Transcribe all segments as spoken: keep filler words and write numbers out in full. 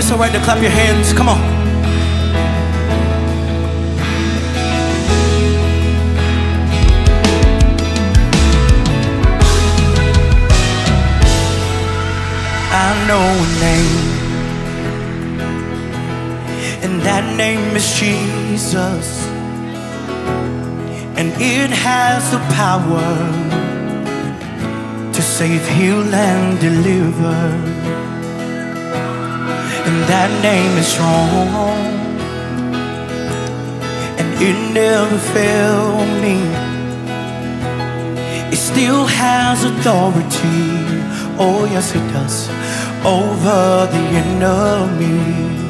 It's alright to clap your hands. Come on. I know a name, and that name is Jesus, and it has the power to save, heal, and deliver. And that name is strong, and it never failed me. It still has authority, oh yes it does, over the enemy.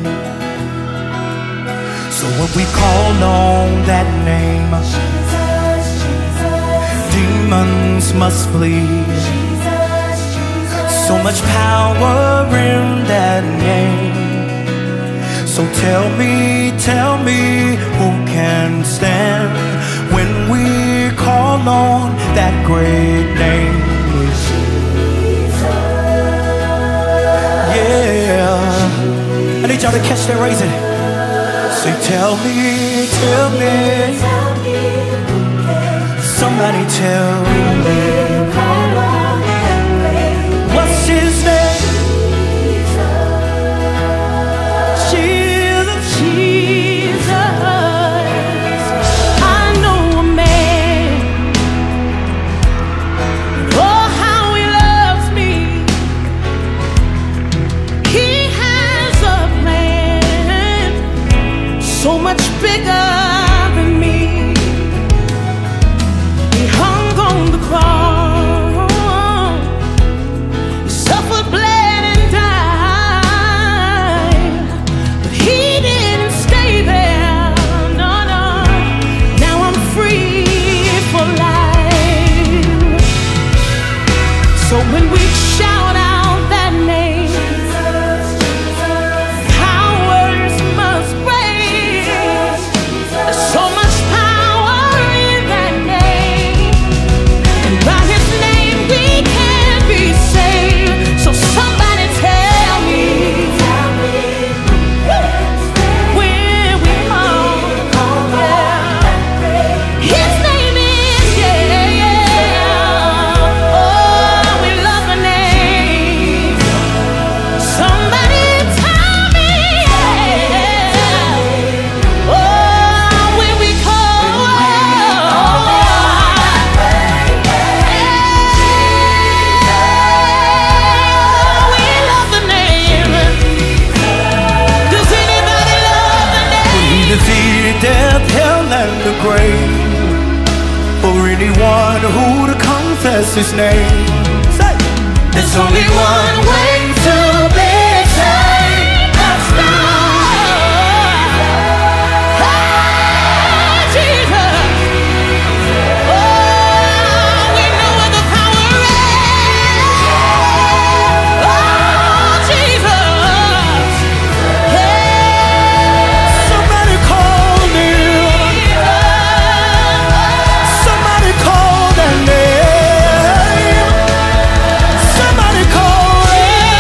So when we call on that name, Jesus, Jesus, demons must flee. Jesus, Jesus, so much power in that name. So tell me, tell me, who can stand when we call on that great name? Yeah, I need y'all to catch that, raise it. Say, tell me, tell me, somebody tell me, what's his name? Jesus, Jesus. I know a man, oh how he loves me. He has a plan so much bigger than me. He hung on the cross, he suffered, bled, and died, but he didn't stay there. No, no. Now I'm free for life. So when we shout out that name, powers must break. There's so much power in that name, and by his name we can be saved. So somebody tell me, where we call, yeah. His name is, yeah, yeah. Oh, we love the name. Somebody tell me, yeah. Oh, where we call, we love the name. Does anybody love the name? He defeated death, hell, and the grave. For anyone who to confess his name, say, there's only one way to be saved. That's Oh, Jesus. Oh, we know where the power is. Oh, Jesus. Yeah. somebody call him. Somebody call that name. Somebody call him.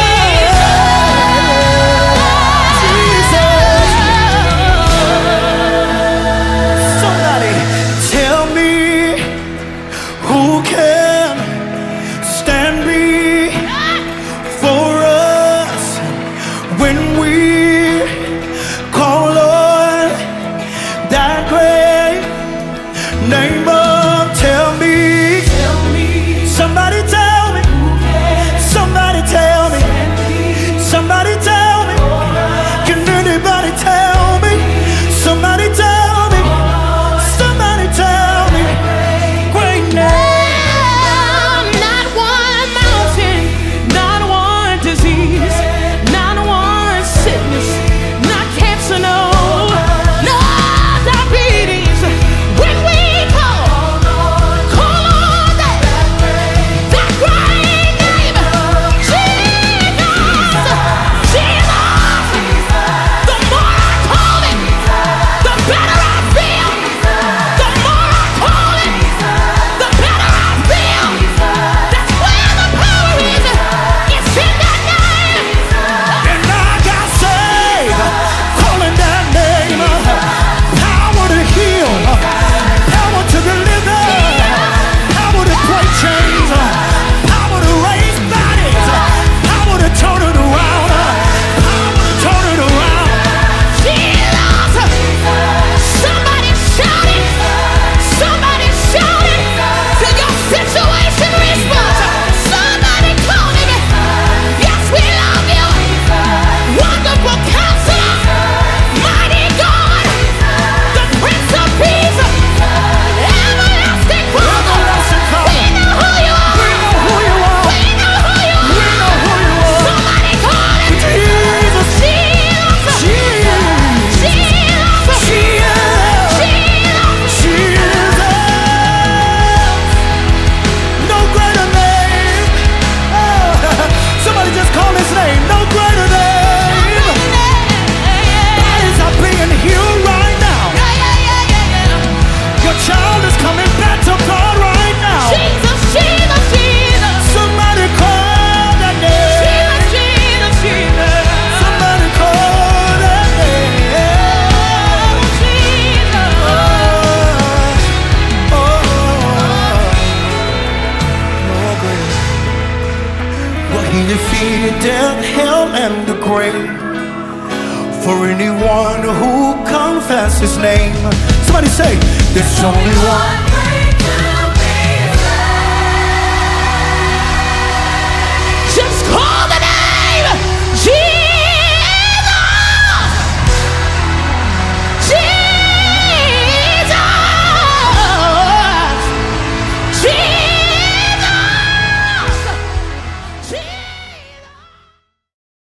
defeated death, hell, and the grave. For anyone who confesses his name. Somebody say, there's only one.